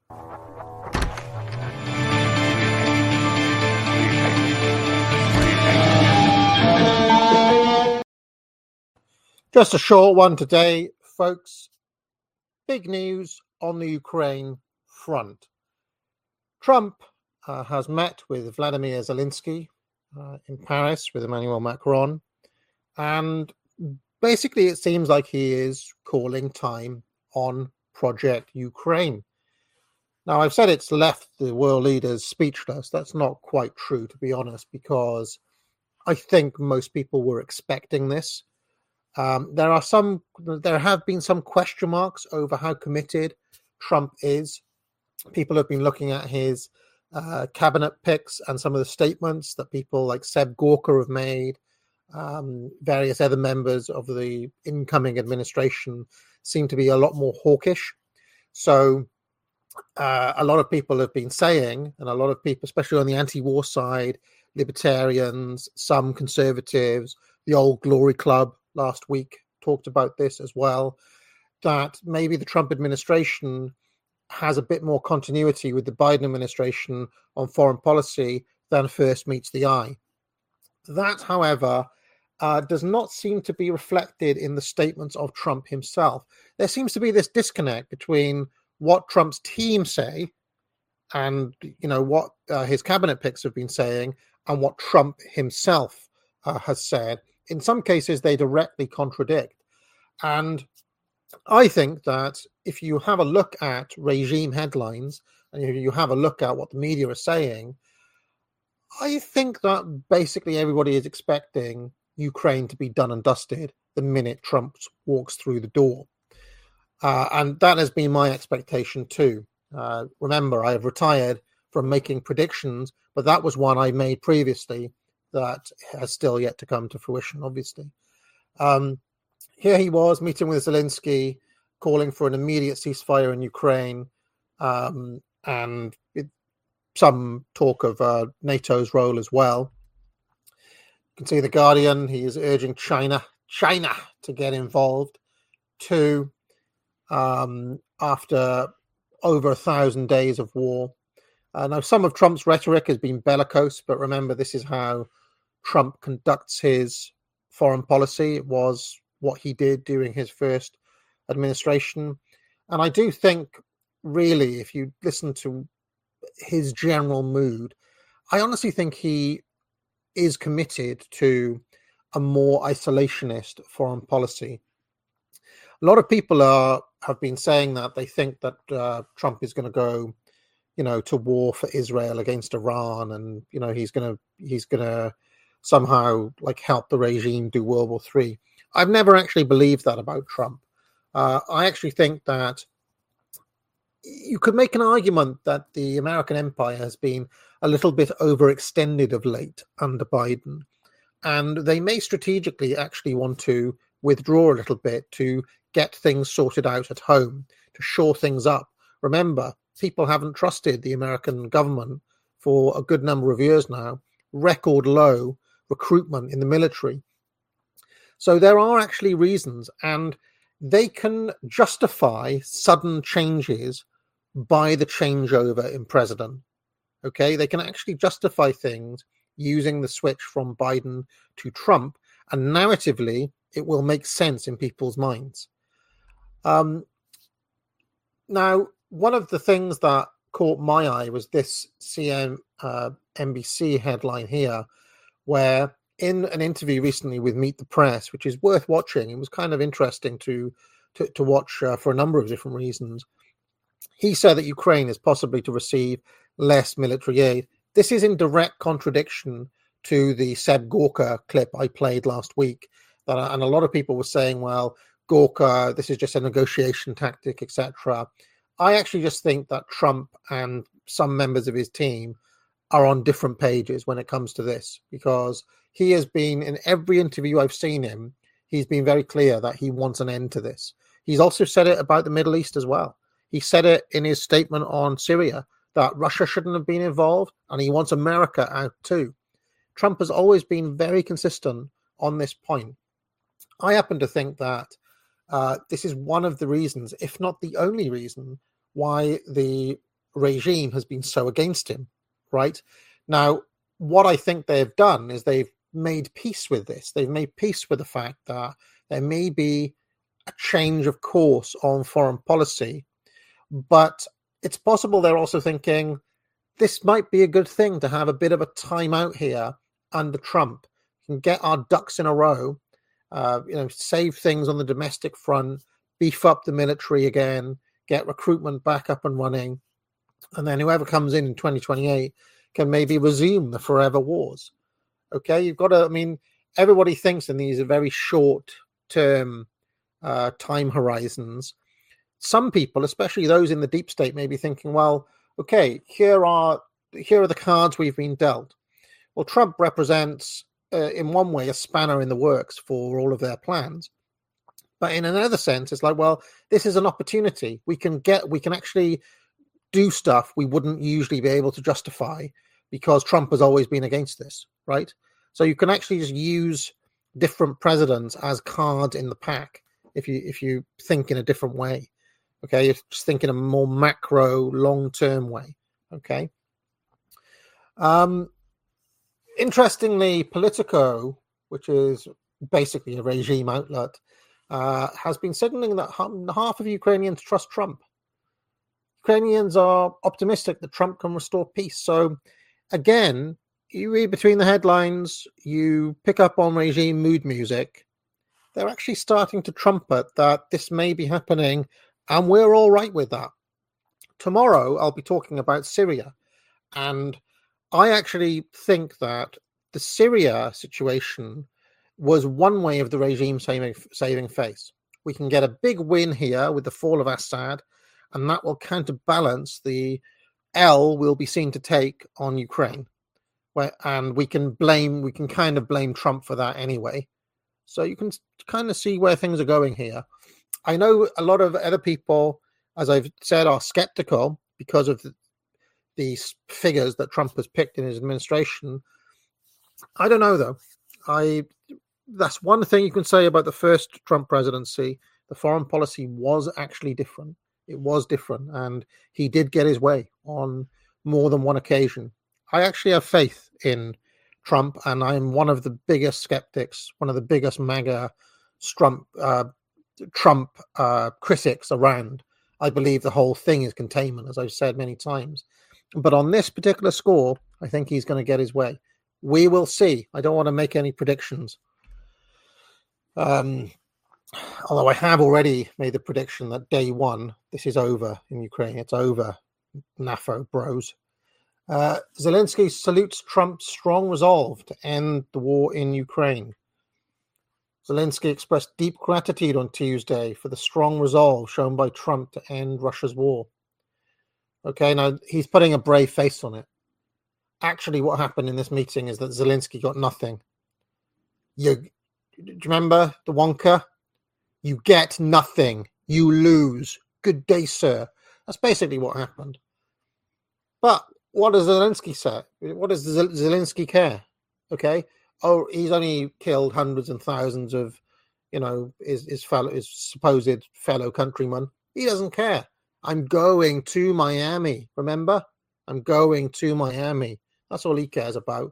Just a short one today, folks. Big news on the Ukraine front. Trump has met with Vladimir Zelensky in Paris with Emmanuel Macron, and basically it seems like he is calling time on Project Ukraine. Now, I've said it's left the world leaders speechless. That's not quite true, to be honest, because I think most people were expecting this. There have been some question marks over how committed Trump is. People have been looking at his cabinet picks and some of the statements that people like Seb Gorka have made. Various other members of the incoming administration seem to be a lot more hawkish. So a lot of people have been saying, and a lot of people, especially on the anti-war side, libertarians, some conservatives, the old Glory Club last week talked about this as well, that maybe the Trump administration has a bit more continuity with the Biden administration on foreign policy than first meets the eye. That, however, does not seem to be reflected in the statements of Trump himself. There seems to be this disconnect between what Trump's team say and, what his cabinet picks have been saying and what Trump himself has said. In some cases, they directly contradict. And I think that if you have a look at regime headlines and if you have a look at what the media is saying, I think that basically everybody is expecting Ukraine to be done and dusted the minute Trump walks through the door. And that has been my expectation too. Remember, I have retired from making predictions, but that was one I made previously that has still yet to come to fruition, obviously. Here he was meeting with Zelensky, calling for an immediate ceasefire in Ukraine, and some talk of NATO's role as well. You can see The Guardian, he is urging China to get involved too, after over 1,000 days of war. Now, some of Trump's rhetoric has been bellicose, but remember, this is how Trump conducts his foreign policy. It was what he did during his first administration. And I do think, really, if you listen to his general mood, I honestly think he is committed to a more isolationist foreign policy. A lot of people have been saying that they think that Trump is going to go, to war for Israel against Iran, and he's going to somehow help the regime do World War III. I've never actually believed that about Trump. I actually think that you could make an argument that the American empire has been a little bit overextended of late under Biden, and they may strategically actually want to withdraw a little bit to get things sorted out at home, to shore things up. Remember, people haven't trusted the American government for a good number of years now. Record low recruitment in the military. So there are actually reasons, and they can justify sudden changes by the changeover in president. Okay, they can actually justify things using the switch from Biden to Trump, and narratively, it will make sense in people's minds. Now, one of the things that caught my eye was this NBC headline here, where in an interview recently with Meet the Press, which is worth watching, it was kind of interesting to watch for a number of different reasons. He said that Ukraine is possibly to receive less military aid. This is in direct contradiction to the Seb Gorka clip I played last week. And a lot of people were saying, well, Gorka, this is just a negotiation tactic, etc. I actually just think that Trump and some members of his team are on different pages when it comes to this, because he has been, in every interview I've seen him, he's been very clear that he wants an end to this. He's also said it about the Middle East as well. He said it in his statement on Syria, that Russia shouldn't have been involved, and he wants America out too. Trump has always been very consistent on this point. I happen to think that this is one of the reasons, if not the only reason, why the regime has been so against him, right? Now, what I think they've done is they've made peace with this. They've made peace with the fact that there may be a change of course on foreign policy, but it's possible they're also thinking this might be a good thing to have a bit of a timeout here under Trump. We can get our ducks in a row, save things on the domestic front, beef up the military again, get recruitment back up and running, and then whoever comes in 2028 can maybe resume the forever wars. Okay, you've got to, everybody thinks in these very short-term time horizons. Some people, especially those in the deep state, may be thinking, well, okay, here are the cards we've been dealt. Well, Trump represents, in one way, a spanner in the works for all of their plans. But in another sense, it's like, well, this is an opportunity. We can actually do stuff we wouldn't usually be able to justify because Trump has always been against this, right? So you can actually just use different presidents as cards in the pack if you think in a different way. Okay, you're just thinking a more macro, long-term way. Okay. Interestingly, Politico, which is basically a regime outlet, has been signaling that half of Ukrainians trust Trump. Ukrainians are optimistic that Trump can restore peace. So, again, you read between the headlines, you pick up on regime mood music. They're actually starting to trumpet that this may be happening, and we're all right with that. Tomorrow, I'll be talking about Syria. And I actually think that the Syria situation was one way of the regime saving face. We can get a big win here with the fall of Assad, and that will counterbalance the L we'll be seen to take on Ukraine. And we can kind of blame Trump for that anyway. So you can kind of see where things are going here. I know a lot of other people, as I've said, are skeptical because of these figures that Trump has picked in his administration. I don't know, though. That's one thing you can say about the first Trump presidency. The foreign policy was actually different. It was different, and he did get his way on more than one occasion. I actually have faith in Trump, and I'm one of the biggest skeptics, one of the biggest MAGA Trump critics around. I believe the whole thing is containment, as I've said many times. But on this particular score, I think he's going to get his way. We will see. I don't want to make any predictions. Although I have already made the prediction that day one, this is over in Ukraine. It's over, NAFO bros. Zelensky salutes Trump's strong resolve to end the war in Ukraine. Zelensky expressed deep gratitude on Tuesday for the strong resolve shown by Trump to end Russia's war. Okay, now he's putting a brave face on it. Actually, what happened in this meeting is that Zelensky got nothing. Do you remember the Wonka? You get nothing. You lose. Good day, sir. That's basically what happened. But what does Zelensky say? What does Zelensky care? Okay. Oh, he's only killed hundreds and thousands of, his supposed fellow countrymen. He doesn't care. I'm going to Miami. Remember? I'm going to Miami. That's all he cares about.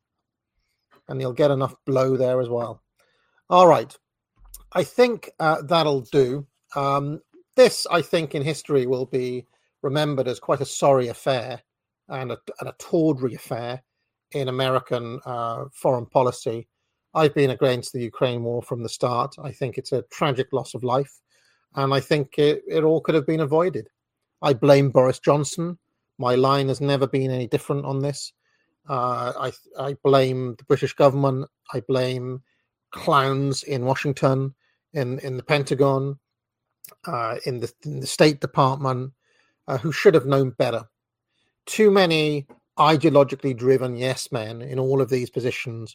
And he'll get enough blow there as well. All right. I think that'll do. This, I think, in history will be remembered as quite a sorry affair and a tawdry affair in American foreign policy. I've been against the Ukraine war from the start. I think it's a tragic loss of life, and I think it all could have been avoided. I blame Boris Johnson. My line has never been any different on this. I blame the British government. I blame clowns in Washington, in the Pentagon, in the State Department, who should have known better. Too many ideologically driven yes men in all of these positions.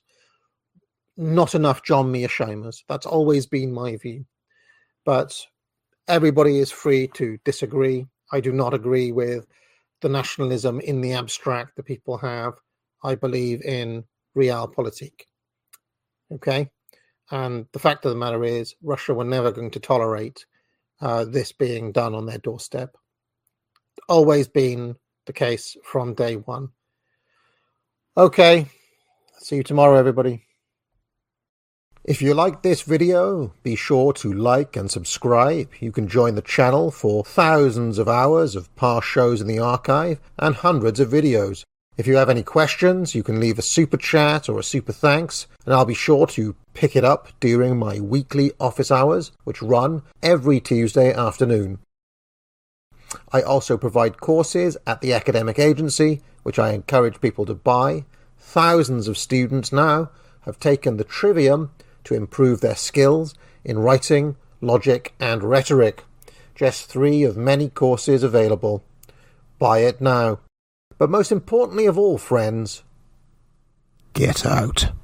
Not enough John Mearsheimer's. That's always been my view. But everybody is free to disagree. I do not agree with the nationalism in the abstract that people have. I believe in realpolitik. Okay? And the fact of the matter is, Russia were never going to tolerate this being done on their doorstep. always been the case from day one. Okay, see you tomorrow, everybody. If you like this video, be sure to like and subscribe. You can join the channel for thousands of hours of past shows in the archive and hundreds of videos. If you have any questions, you can leave a super chat or a super thanks, and I'll be sure to pick it up during my weekly office hours, which run every Tuesday afternoon. I also provide courses at the academic agency, which I encourage people to buy. Thousands of students now have taken the Trivium to improve their skills in writing, logic, and rhetoric. Just 3 of many courses available. Buy it now. But most importantly of all, friends, get out.